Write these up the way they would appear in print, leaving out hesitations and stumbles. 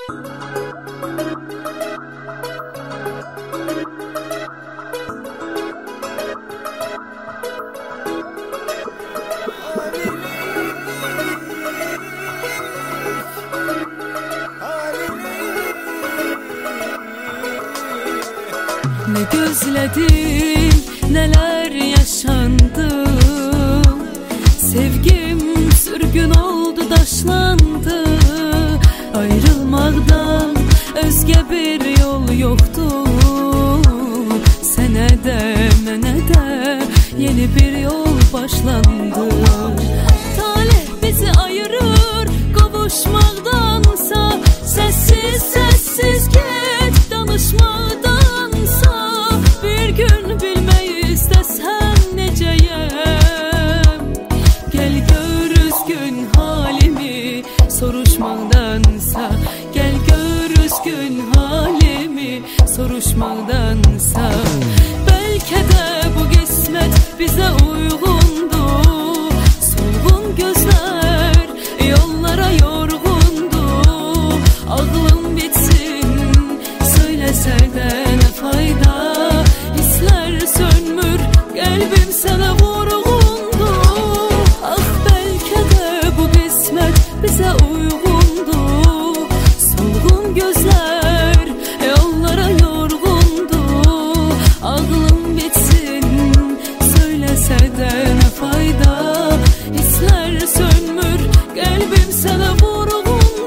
Ne gözledin, neler yaşandı. Sevgim sürgün oldu, daşlandı. Ayrılmaktan özge bir yol yoktu. Sene de mene de yeni bir yol başlandı. Talih bizi ayırır kavuşmaktansa, sessiz sessiz git danışmaktansa. Bir gün bilmeyi istesem neceyem, gel gör üzgün halimi soruşmaktansa. Gel gör üzgün halimi soruşmaktansa. Belki de bu kısmet bize uygundu. Solgun gözler yollara yorgundu. Aklım bitsin söylese de ne fayda. Hisler sönmür, kalbim sana vurgundu. Ah belki de bu kısmet bize uygundu. Solgun gözler yollara yorgundu. Aklım bitsin söylese de ne fayda. Hisler sönmür, kalbim sana vurgundu.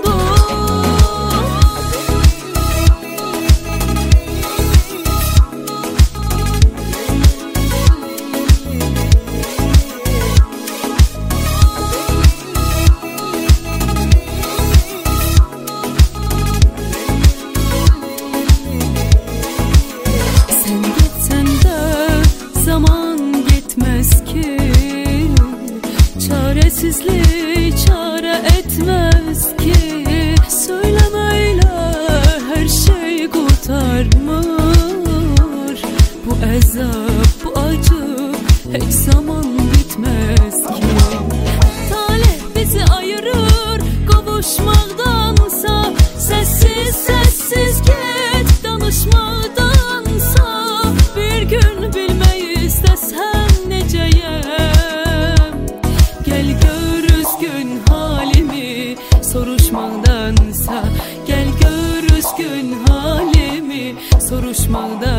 Sen gitsen de zaman gitmez ki. Çaresizliği çare etmez ki. Söylemeyle her şey kurtarmır. Bu azap, bu acı hiç zaman bitmez ki. Talih bizi ayırır kavuşmaktansa, sessiz sessiz git danışmaktansa. Bir gün bilmeyi istesem neceyem, gel gör üzgün halimi soruşmaktansa. Gel gör üzgün halimi soruşmaktansa.